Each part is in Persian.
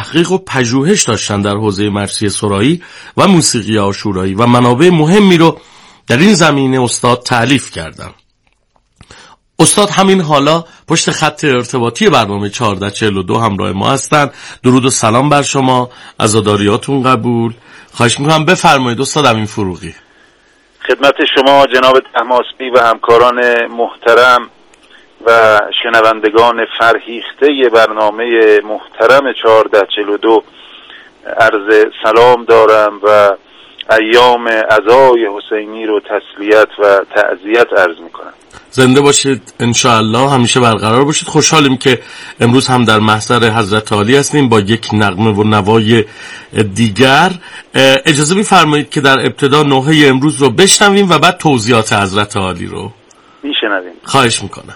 تحقیق و پژوهش داشتن در حوزه مرثیه سرایی و موسیقی عاشورایی و منابع مهمی رو در این زمینه استاد تألیف کردن. استاد همین حالا پشت خط ارتباطی برنامه 1442 همراه ما هستن. درود و سلام بر شما، عزاداریاتون قبول. خواهش میکنم بفرمایید استاد امین فروغی. خدمت شما جناب طهماسبی و همکاران محترم و شنوندگان فرهیخته برنامه محترم 1442 عرض سلام دارم و ایام عزای حسینی رو تسلیت و تعزیت عرض میکنم. زنده باشید انشاءالله، همیشه برقرار باشید. خوشحالیم که امروز هم در محضر حضرت عالی هستیم با یک نغمه و نوای دیگر. اجازه می‌فرمایید که در ابتدا نوحه امروز رو بشنویم و بعد توضیحات حضرت عالی رو میشنویم. خواهش میکنم.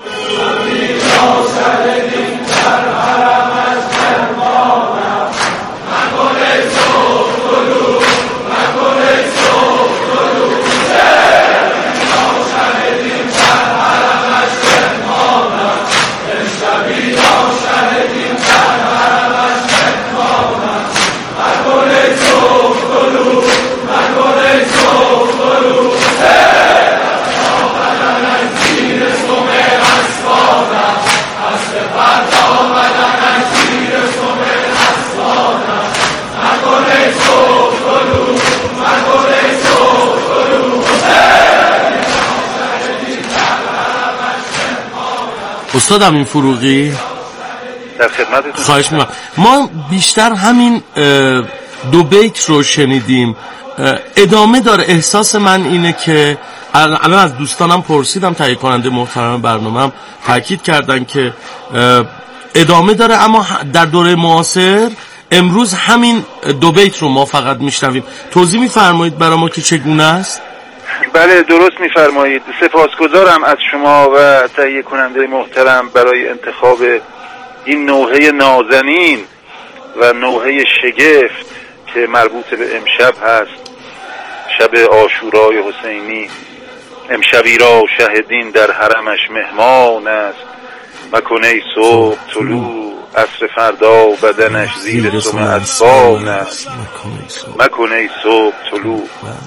استاد امین فروغی در خدمتتون. خواهش میکنم. ما بیشتر همین دو بیت رو شنیدیم، ادامه داره. احساس من اینه که الان از دوستانم پرسیدم، تهیه کننده محترم برنامه‌ام تاکید کردن که ادامه داره، اما در دوره معاصر امروز همین دو بیت رو ما فقط میشنویم. توضیح میفرمایید برای ما که چگونه است؟ بله درست میفرمایید. سپاسگزارم از شما و تهیه کننده محترم برای انتخاب این نوحه نازنین و نوحه شگفت که مربوط به امشب هست، شب عاشورای حسینی. امشبی را شهدین در حرمش مهمان است، مکنه صبح طلوع عصر فردا بدنش زیر سم اسبان است، مکنه صبح طلوع.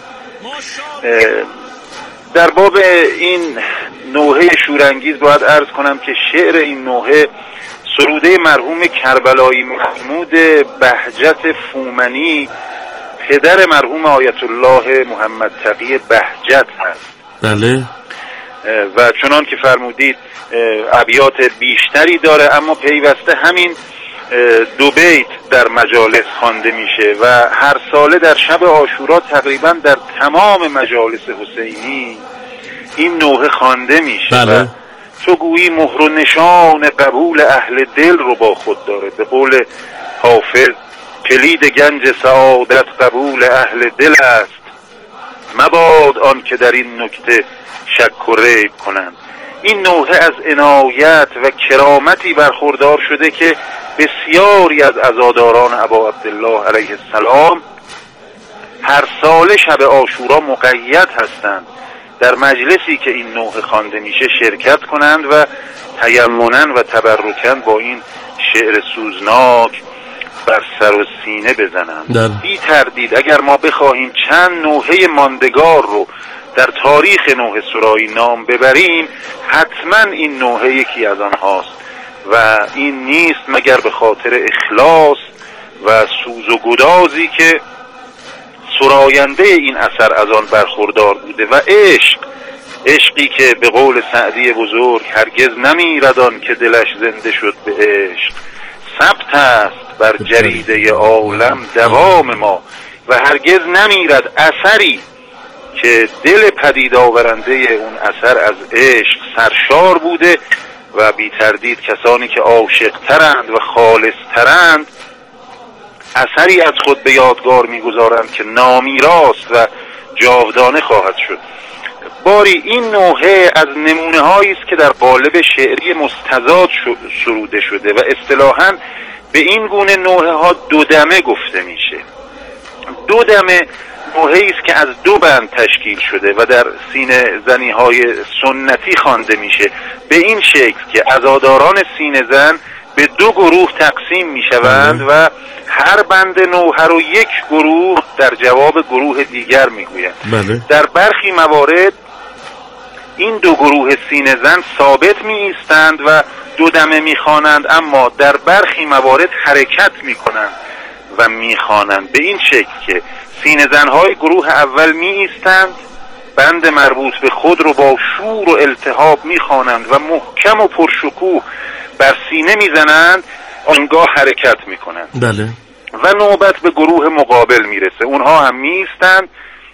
در باب این نوحه شورانگیز باید عرض کنم که شعر این نوحه سروده مرحوم کربلایی محمود بهجت فومنی، پدر مرحوم آیت الله محمد تقی بهجت هست. بله. و چنان که فرمودید ابیات بیشتری داره، اما پیوسته همین دو بیت در مجالس خوانده میشه و هر ساله در شب عاشورا تقریبا در تمام مجالس حسینی این نوحه خوانده میشه. بله. و تو گویی مهر و نشان قبول اهل دل رو با خود داره. به قول حافظ کلید گنج سعادت قبول اهل دل است، مباد آن که در این نکته شک و ریب کنند. این نوحه از عنایت و کرامتی برخوردار شده که بسیاری از عزاداران ابا عبدالله علیه السلام هر سال شب عاشورا مقید هستند در مجلسی که این نوحه خوانده میشه شرکت کنند و تیمنا و تبرکن با این شعر سوزناک بر سر و سینه بزنند. بی تردید اگر ما بخواهیم چند نوحه ماندگار رو در تاریخ نوحه سرایی نام ببریم، حتما این نوحه یکی از آنهاست و این نیست مگر به خاطر اخلاص و سوز و گدازی که سراینده این اثر از آن برخوردار بوده و عشقی که به قول سعدی بزرگ هرگز نمیرد آن که دلش زنده شد به عشق، ثبت است بر جریده عالم دوام ما و هرگز نمیرد اثری که دل پدید آورنده اون اثر از عشق سرشار بوده و بی تردید کسانی که عاشق ترند و خالص ترند اثری از خود به یادگار میگذارند که نامیراست و جاودانه خواهد شد. باری این نوحه از نمونه هایی است که در قالب شعری مستزاد سروده شده و اصطلاحاً به این گونه نوحه ها دو دمه گفته میشه. دو دمه نوحه‌ای است که از دو بند تشکیل شده و در سینه زنی های سنتی خوانده میشه به این شکل که عزاداران سینه زن به به 2 گروه تقسیم می شوند و هر بند نوحه رو یک گروه در جواب گروه دیگر می گویند. در برخی موارد این 2 گروه سینه زن ثابت می ایستند و 2 دمه می خوانند، اما در برخی موارد حرکت می کنند و می خوانند به این شکل که سینه زنهای گروه اول می ایستند، بند مربوط به خود رو با شور و التهاب می خوانند و محکم و پرشکوه بر سینه می زنند، آنگاه حرکت می کنند. بله. و نوبت به گروه مقابل می رسه، اونها هم می ایستند،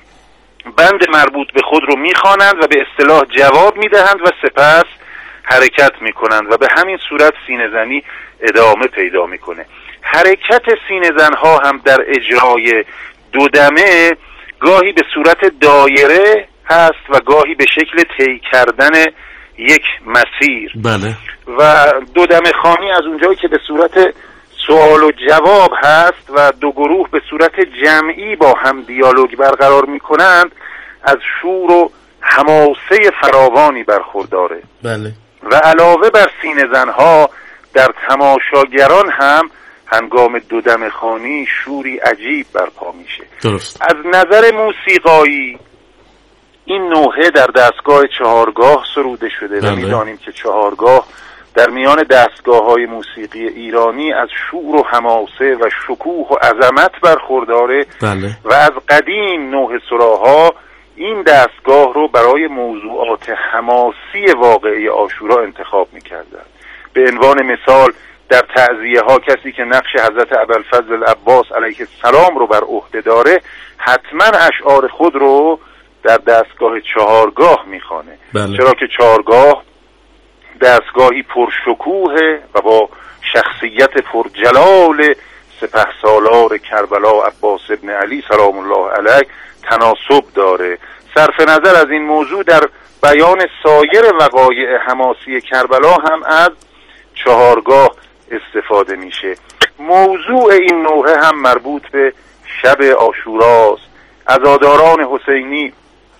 بند مربوط به خود رو می خوانند و به اصطلاح جواب می دهند و سپس حرکت می کنند و به همین صورت سینه زنی ادامه پیدا می کنه. حرکت سینه زنها هم در اجرای 2 دمه گاهی به صورت دایره هست و گاهی به شکل طی کردن یک مسیر. بله. و 2 دمه خوانی از اونجایی که به صورت سوال و جواب هست و 2 گروه به صورت جمعی با هم دیالوگ برقرار می کنند، از شور و حماسه فراوانی برخورداره. بله. و علاوه بر سینه زنها در تماشاگران هم هنگام 2 دمه خوانی شوری عجیب برپا میشه. درست. از نظر موسیقایی این نوحه در دستگاه 4گاه سروده شده. بله. و میدانیم که 4گاه در میان دستگاه‌های موسیقی ایرانی از شور و حماسه و شکوه و عظمت برخورداره. بله. و از قدیم نوحه سراها این دستگاه رو برای موضوعات حماسی واقعه عاشورا انتخاب می‌کردند. به عنوان مثال در تعزیه ها کسی که نقش حضرت ابوالفضل العباس علیه السلام رو بر عهده داره حتما اشعار خود رو در دستگاه 4گاه میخوانه. بله. چرا که 4گاه دستگاهی پرشکوه و با شخصیت پرجلال سپهسالار کربلا عباس ابن علی سلام الله علیه تناسب داره. صرف نظر از این موضوع در بیان سایر وقایع حماسی کربلا هم از 4گاه استفاده میشه. موضوع این نوحه هم مربوط به شب عاشوراست. عزاداران حسینی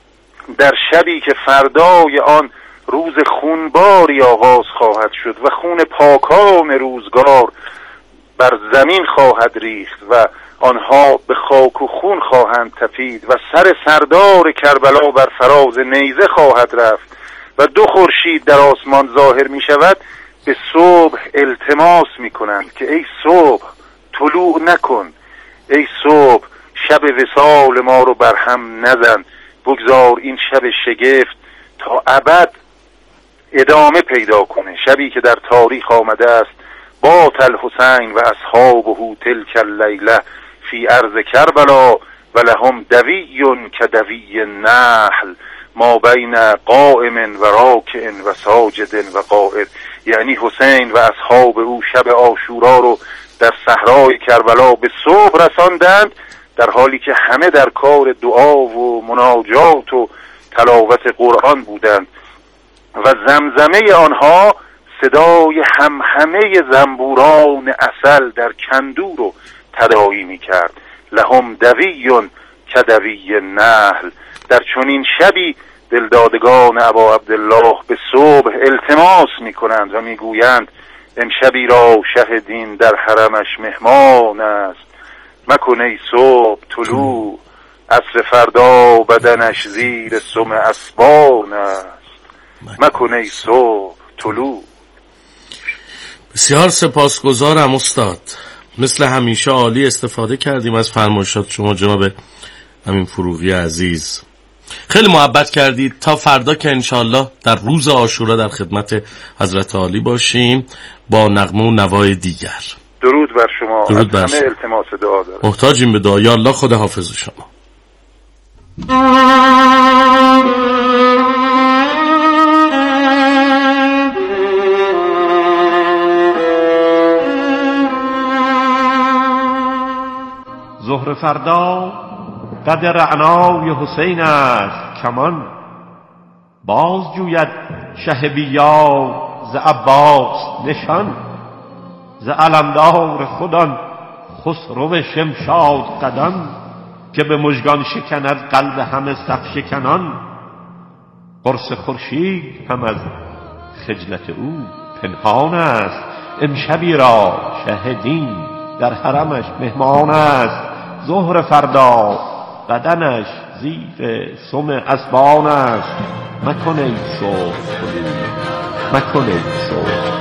در شبی که فردای آن روز خونباری آغاز خواهد شد و خون پاکان روزگار بر زمین خواهد ریخت و آنها به خاک و خون خواهند تپید و سر سردار کربلا بر فراز نیزه خواهد رفت و 2 خورشید در آسمان ظاهر می شود، به صبح التماس می کنند که ای صبح طلوع نکن، ای صبح شب وصال ما رو برهم نزن، بگذار این شب شگفت تا ابد ادامه پیدا کنه. شبی که در تاریخ آمده است بات الحسین و اصحابه تلک اللیله فی ارض کربلا و لهم دوی کدوی النحل ما بین قائم و راکع و ساجد و قائد. یعنی حسین و اصحاب او شب عاشورا رو در صحرای کربلا به صبح رساندند، در حالی که همه در کار دعا و مناجات و تلاوت قرآن بودند و زمزمه آنها صدای همهمه زنبوران عسل در کندو رو تداعی می کرد. لهم دوی کدوی النحل. در چنین شبی دلدادگان ابا عبدالله به صبح التماس می کنند و می گویند امشبی را شه دین در حرمش مهمان است، مکن ای صبح طلوع، عصر فردا بدنش زیر سم اسبان است، مکن ای صبح طلوع. بسیار سپاسگزارم استاد، مثل همیشه عالی استفاده کردیم از فرمایشات شما جناب امین فروغی عزیز. خیلی محبت کردید. تا فردا که انشالله در روز عاشورا در خدمت حضرت عالی باشیم با نغمه و نوای دیگر. درود بر شما. درود بر شما. همه التماس دعا دارم. محتاجیم به دعا. یا الله خدا حافظ شما. ظهر فردا قد رعنای حسین است کمان، باز جوید شه بیار ز عباس نشان، ز علمدار خودان خسرو شمشاد قدان، که به مژگان شکند قلب همه صف شکنان. قرص خورشید هم از خجلت او پنهان است، امشبی را شه دین در حرمش مهمان است. ظهر فردا بدنش زیر سم اسبان است. مکن ای صبح مکن ای صبح.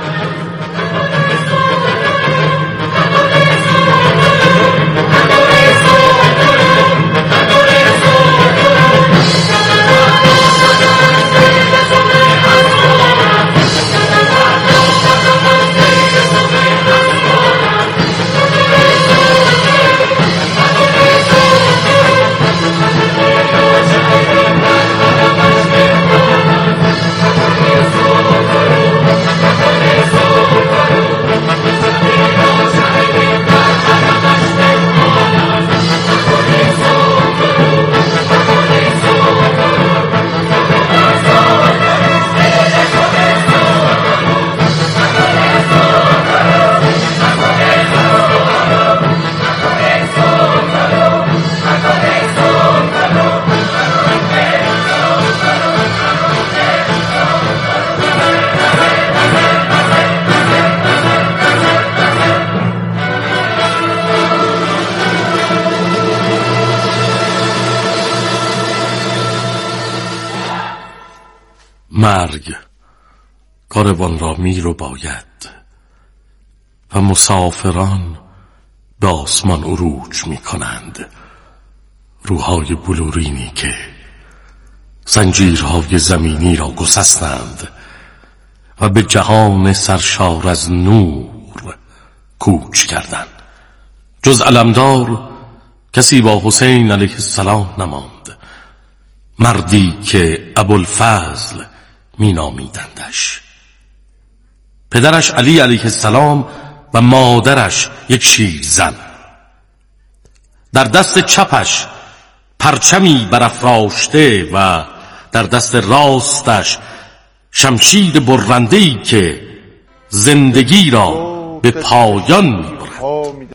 مرگ کاروان را میر و باید و مسافران به آسمان عروج می کنند. روحای بلورینی که زنجیرهای زمینی را گسستند و به جهان سرشار از نور کوچ کردند. جز علمدار کسی با حسین علیه السلام نماند، مردی که ابوالفضل می نامیدندش. پدرش علی علیه السلام و مادرش یک شیرزن. در دست چپش پرچمی برافراشته و در دست راستش شمشیر برنده‌ای که زندگی را به پایان می‌برد.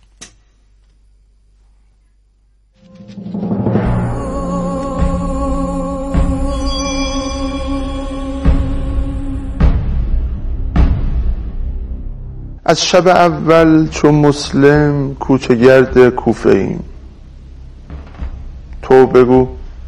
از شب اول چون مسلم کوچه گرد کوفه ایم. تو بگو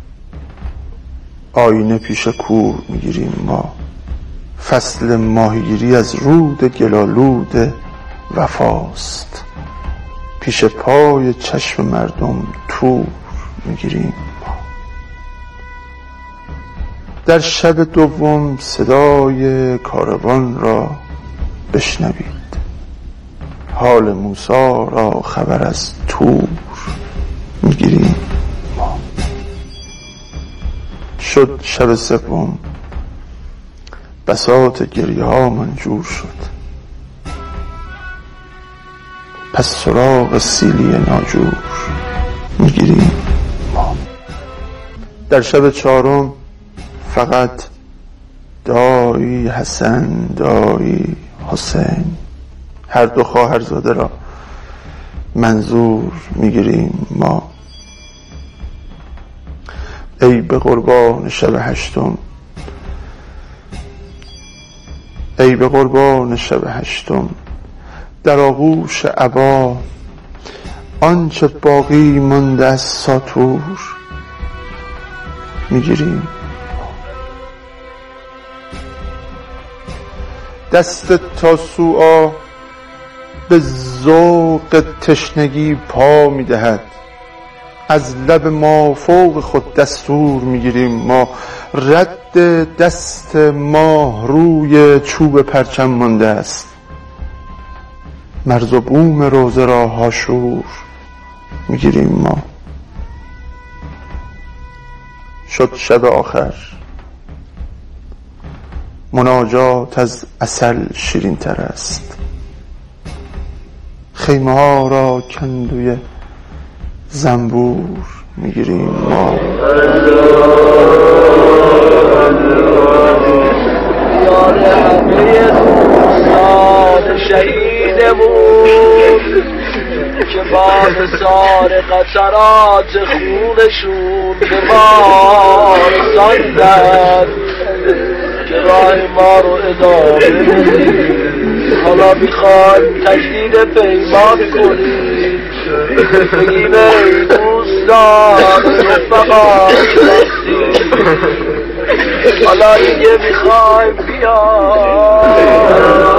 آینه پیش کور میگیریم ما. فصل ماهیگیری از رود گلالود وفاست. پیش پای چشم مردم تور میگیریم ما. در شب دوم صدای کاروان را بشنوید. حال موسی را خبر از تور میگیریم ما. شد شب سوم بساط گریه ها منجور شد. پس سراغ سیلی ناجور میگیریم ما. در شب چهارم فقط دایی حسن دایی حسین هر دو خواهرزاده را منظور میگیریم ما. ای به قربان شب هشتم، ای به قربان شب هشتم، در آغوش عبا آنچه باقی مانده از ساطور میگیریم. دست تاسوعا به ذوق تشنگی پا میدهد. از لب ما فوق خود دستور میگیریم ما. رد دست ما روی چوب پرچم مانده است. مرز و بوم روزه را هاشور میگیریم ما. شد شب آخر مناجات از عسل شیرین تر است. خیمه ها را کندوی زنبور میگیریم ما. یاد همه دوستان شهیدمون که با حصار قطرات خونشون به ما رساندن که راه ما رو ادامه بدیم. حالا میخوایم تجدید پیمان کنیم، بگیم ای دوستان رفقا حالا دیگه میخوایم بیان.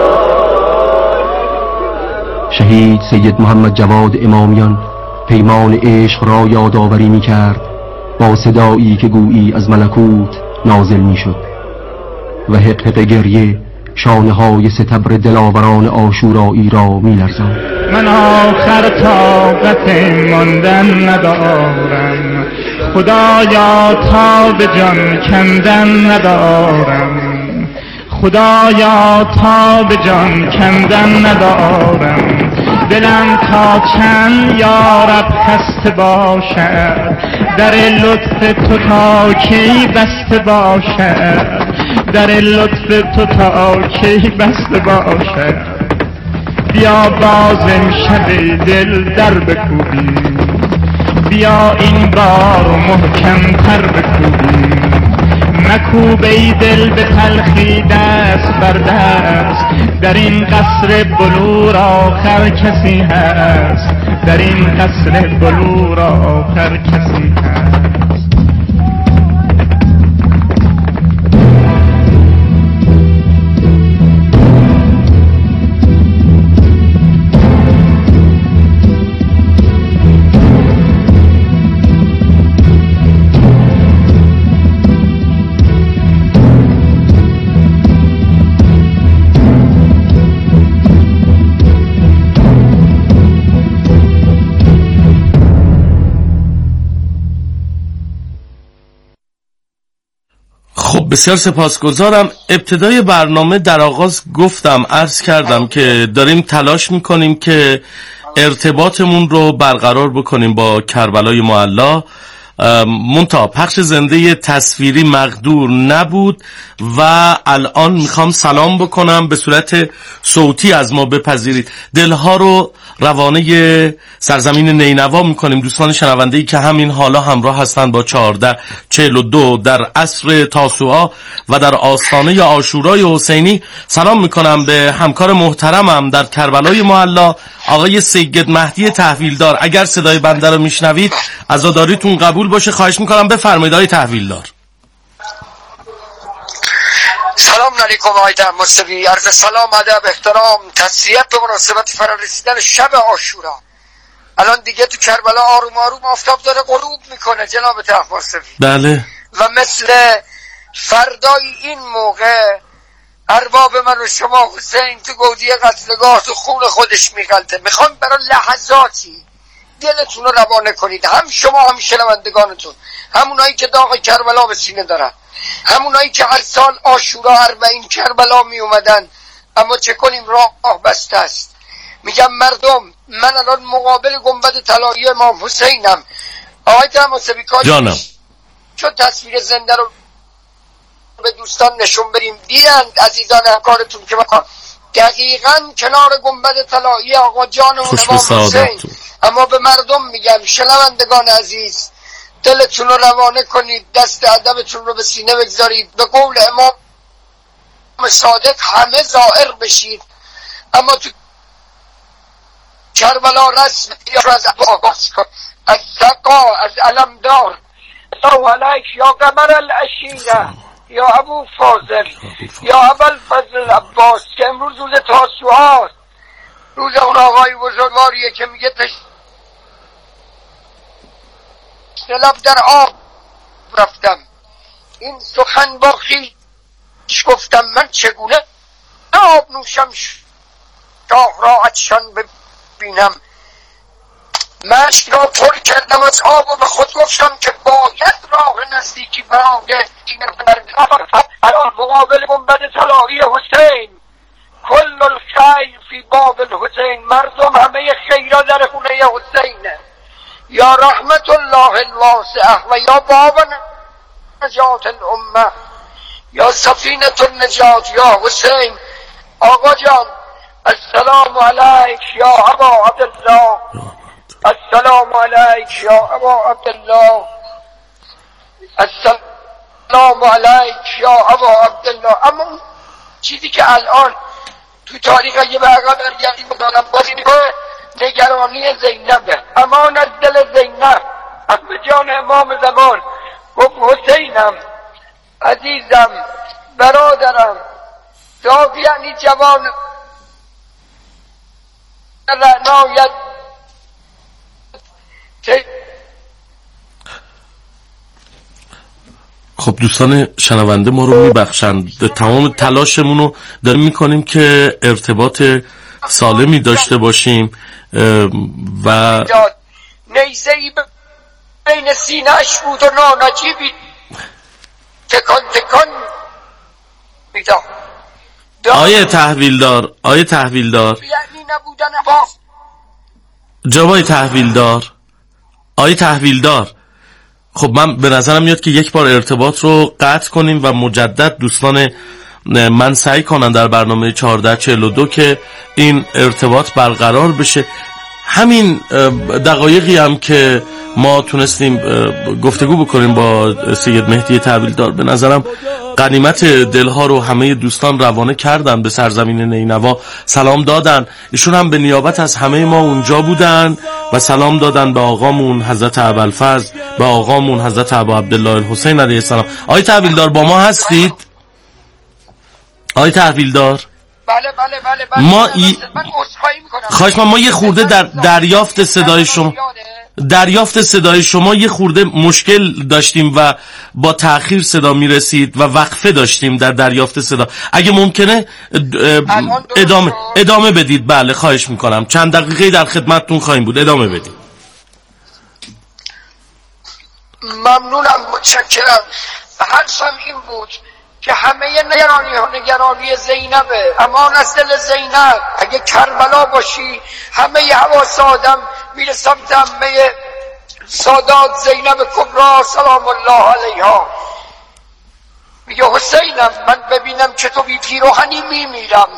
شهید سید محمد جواد امامیان پیمان عشق را یادآوری می‌کرد با صدایی که گویی از ملکوت نازل می‌شد و حقحق گریه شانه‌های ستبر دلاوران عاشورایی را می‌لرزاند. من آخر طاقت ماندن ندارم، خدایا تا به جان کندن ندارم، خدایا تا به جان کندن ندارم، دلم تا چند یارب خسته باشد، در لطف تو تا کی بسته باشد، در لطف تو تا کی بسته باشد. بیا باز امشب دل در بکوبیم، بیا این بار محکم تر بکوبیم، مکوب ای دل به تلخی دست بر دست، در این قصر بلور آخر کسی هست، در این قصر بلور آخر کسی هست. بسیار سپاسگزارم. ابتدای برنامه در آغاز عرض کردم که داریم تلاش میکنیم که ارتباطمون رو برقرار بکنیم با کربلای معلی، منتها پخش زنده تصویری مقدور نبود و الان میخوام سلام بکنم، به صورت صوتی از ما بپذیرید. دلها رو روانه سرزمین نینوا میکنیم دوستان شنونده‌ای که همین حالا همراه هستند با 1442 در عصر تاسوعا و در آستانه عاشورای حسینی. سلام میکنم به همکار محترمم در کربلای معلی آقای سید مهدی تحویلدار. اگر صدای بنده رو میشنوید عزاداریتون قبول باشه، خواهش میکنم بفرمایید آقای تحویلدار. سلام علیکم آقای مصطفی، عرض سلام، ادب، احترام، تسلیت به مناسبت فرارسیدن شب عاشورا. الان دیگه تو کربلا آروم آروم آفتاب داره غروب میکنه جناب مصطفی. بله. و مثل فردای این موقع ارباب من و شما حسین تو گودی قتلگاه تو خون خودش میغلطه. میخوام برای لحظاتی دلتون رو روانه کنید، هم شما هم شنوندگانتون، همونایی که داغ کربلا به سینه دارن، همونایی که هر سال عاشورا 40 کربلا می اومدن اما چه کنیم راه بسته است. میگم مردم، من الان مقابل گنبد طلایی امام حسینم. آقای تماسبی جانم، چون تصویر زنده رو به دوستان نشون بریم دیدند عزیزان همکارتون که من دقیقاً کنار گنبد طلایی آقا جانمون امام حسین. اما به مردم میگم شنوندگان عزیز، دلتون رو روانه کنید، دست ادبتون رو به سینه بگذارید، به قول امام صادق همه زائر بشید. اما تو کربلا رسم از آغاز کن، از سقا، از علمدار، الله علیک یا قمر العشیره، یا ابو فاضل، یا ابوالفضل عباس که امروز روز تاسوعا، روز اون آقای بزرگواریه که میگه لب در آب رفتم، این سخن با خویش گفتم، من چگونه آب نوشم شاه را عطشان ببینم. مشک را پر کردم از آب و به خود گفتم که باید راه نزدیکی براده الان مقابل گنبد طلایی حسین. کل الخیر فی باب الحسین، مردم همه خیرا در خونه حسینه. یا رحمت الله الواسعه و یا باب نجات الامه، یا سفینه النجات، یا حسین. آقا جان السلام علیک یا ابا عبدالله، السلام علیک یا ابا عبدالله، السلام علیک یا ابا عبدالله. اما چیزی که الان تو تاریخ اگه به عقب برگردیم بکنم باز این نگرانی زینبه. امان از دل زینب به جان امام زمان. گفت حسینم عزیزم برادرم داغ یعنی جوان رعنایت. خب دوستان شنونده ما رو میبخشند، تمام تلاشمون رو داریم میکنیم که ارتباط سالمی داشته باشیم و نیزه‌ای بین سینه‌اش بود و نانجیبی تکان تکان میداد. آیه تحویلدار یعنی نبودن با جوای تحویلدار خب من به نظرم میاد که یک بار ارتباط رو قطع کنیم و مجدد دوستان من سعی کنن در برنامه 1442 که این ارتباط برقرار بشه. همین دقایقی هم که ما تونستیم گفتگو بکنیم با سید مهدی تحویلدار به نظرم غنیمت دلها رو همه دوستان روانه کردن به سرزمین نینوا، سلام دادن. ایشون هم به نیابت از همه ما اونجا بودن و سلام دادن به آقامون حضرت ابوالفضل، به آقامون حضرت ابا عبدالله الحسین علیه السلام. آقای تحویلدار با ما هستید؟ آقای تحویلدار بله ما من عذرخواهی میکنم. خواهش ما یه خورده در دریافت صدای شما یه خورده مشکل داشتیم و با تأخیر صدا میرسید و وقفه داشتیم در دریافت صدا. اگه ممکنه ادامه بدید. بله خواهش میکنم، چند دقیقه در خدمتتون خواهیم بود، ادامه بدید. ممنونم، متشکرم. حرفم این بود که همه نگرانی زینبه. امان از دل زینب. اگه کربلا باشی همه حواس آدم میره سمت همه سادات زینب کبرا سلام الله علیها. میگه حسینم من ببینم که تو بی پیراهنی میمیرم.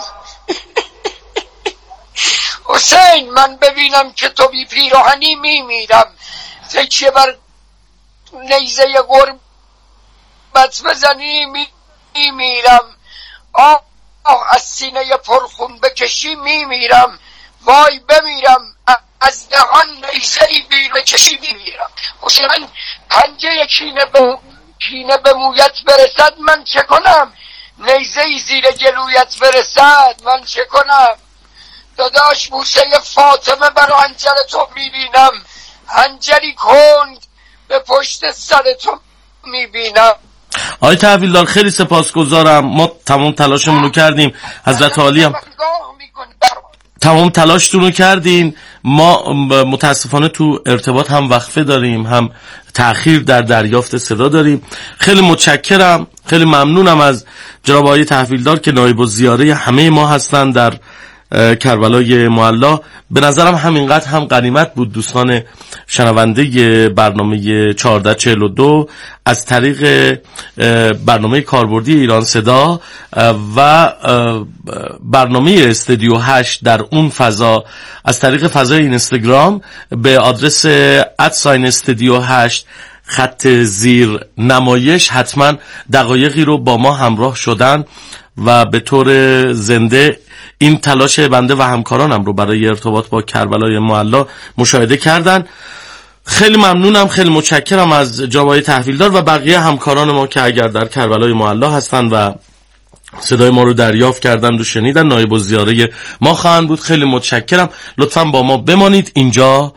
حسین من ببینم که تو بی پیراهنی میمیرم. تکیه بر نیزه غربت بزنی میمیرم. آه از سینه پرخون بکشی میمیرم. وای بمیرم از دهان نیزه‌ای بیرون کشی میمیرم. حسین من پنجه کینه به مویت برسد من چه کنم؟ نیزه‌ای زیر گلویت برسد من چه کنم؟ داداش بوسه فاطمه بر حنجر تو میبینم. حنجری کند به پشت سر تو میبینم. آقای تحویلدار خیلی سپاسگزارم. ما تمام تلاشمون رو کردیم، حضرت عالی هم تمام تلاشتون رو کردین. ما متاسفانه تو ارتباط هم وقفه داریم، هم تأخیر در دریافت صدا داریم. خیلی متشکرم، خیلی ممنونم از جناب آقای تحویلدار که نایب الزیاره همه ما هستن در کربلای معلا. به نظرم همینقدر هم غنیمت بود دوستان شنونده برنامه 1442 از طریق برنامه کاربردی ایران صدا و برنامه استودیو 8 در اون فضا از طریق فضای اینستاگرام به آدرس @استودیو 8 خط زیر نمایش حتما دقایقی رو با ما همراه شدن و به طور زنده این تلاش بنده و همکارانم رو برای ارتباط با کربلای معلا مشاهده کردن. خیلی ممنونم، خیلی متشکرم از جناب تحویلدار و بقیه همکاران ما که اگر در کربلای معلا هستن و صدای ما رو دریافت کردن و شنیدن نایب الزیاره ما خواهند بود. خیلی متشکرم، لطفاً با ما بمانید. اینجا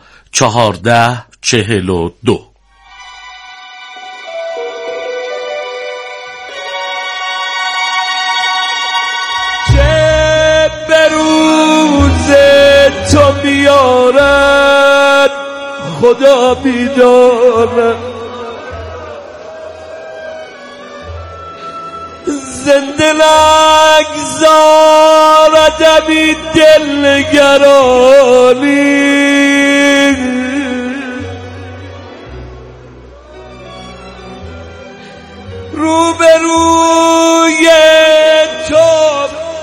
1442 تو بیارد خدا بیدارد. زنده نگذارد بی دلنگرانی. روبروی تو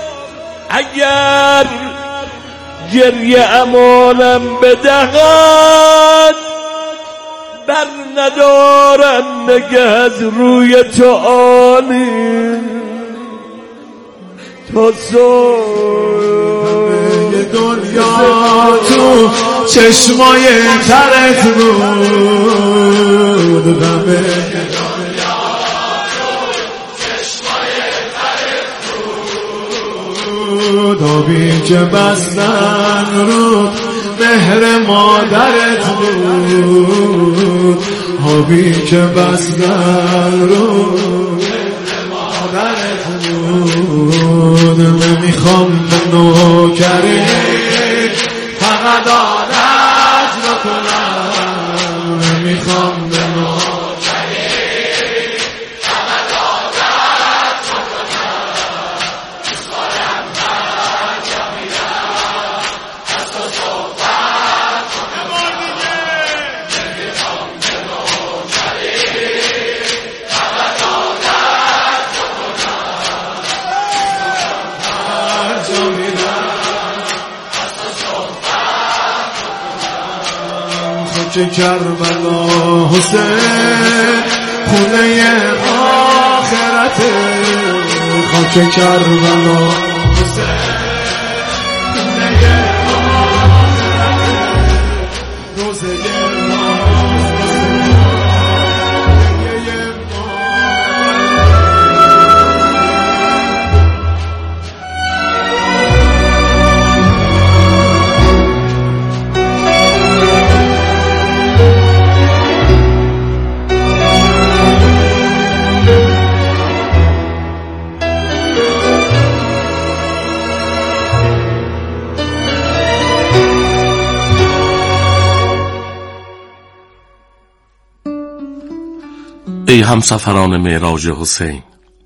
اگر گریه امانم بدهد بر ندارم نگه از روی تو آنی. تا همه دنیا تو چشمای ترت بود، همه دنیا تو چشمای ترت بود، آبی که بستن رو مهر مادرت بود، آبی که بستن رو مادرت بود. نمیخوام به نوکری فقط عادت بکنم، نمیخوام به نوکری فقط عادت بکنم، دوستارم من جا میرم از تو صحبت کنم. نمیخوام به نوکری فقط عادت بکنم، هر جا میرم از تو صحبت کنم. خاک کربلا حسین خونه آخرته، خاک کربلا حسین خونه آخرته، روزه ای همسفران معراج حسین،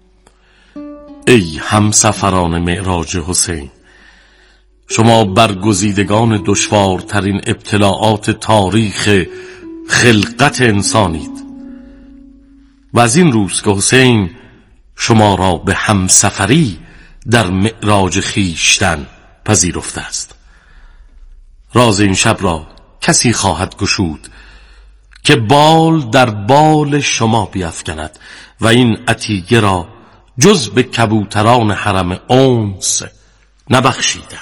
ای همسفران معراج حسین، شما برگزیدگان دشوارترین ابتلاعات تاریخ خلقت انسانید و از این روز که حسین شما را به همسفری در معراج خیشتن پذیرفته است. راز این شب را کسی خواهد گشود که بال در بال شما بیفکند و این عتیقه را جز به کبوتران حرم انس نبخشیدند.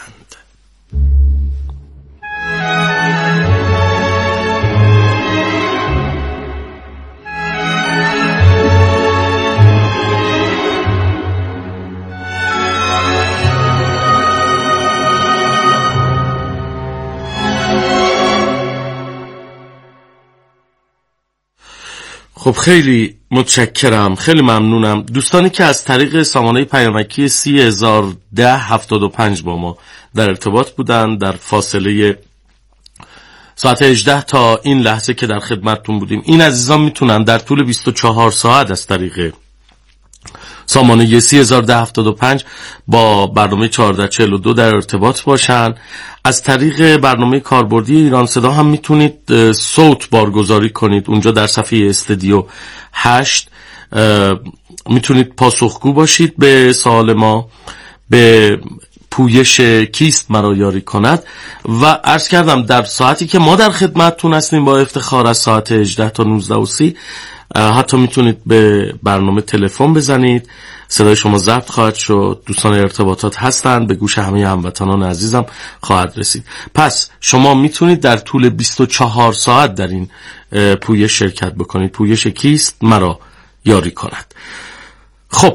خب خیلی متشکرم، خیلی ممنونم دوستانی که از طریق سامانه پیامکی 301075 با ما در ارتباط بودن در فاصله ساعت 18 تا این لحظه که در خدمتتون بودیم. این عزیزان میتونن در طول 24 ساعت از طریق سامانه 301075 با برنامه 1442 در ارتباط باشن. از طریق برنامه کاربردی ایران صدا هم میتونید صوت بارگذاری کنید. اونجا در صفحه استودیو 8 میتونید پاسخگو باشید به سوال ما، به پویش کیست مرا یاری کند. و عرض کردم در ساعتی که ما در خدمتتون هستیم با افتخار از ساعت 18 تا 19:30 حتی میتونید به برنامه تلفن بزنید، صدای شما ضبط خواهد شد، دوستان ارتباطات هستن، به گوش همه هموطنان عزیزم خواهد رسید. پس شما میتونید در طول 24 ساعت در این پویش شرکت بکنید. پویش کیست مرا یاری کند. خب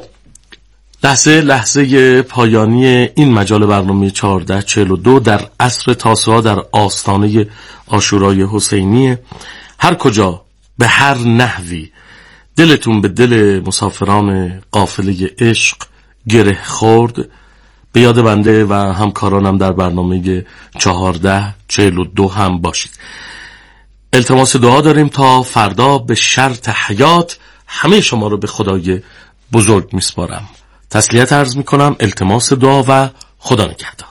لحظه پایانی این مجال برنامه 1442 در عصر تاسوعا در آستانه عاشورای حسینی. هر کجا به هر نحوی دلتون به دل مسافران قافله عشق گره خورد، به یاد بنده و همکارانم در برنامه 1442 هم باشید. التماس دعا داریم تا فردا به شرط حیات. همه شما رو به خدای بزرگ میسپارم. تسلیت عرض میکنم، التماس دعا و خدا نگهدار.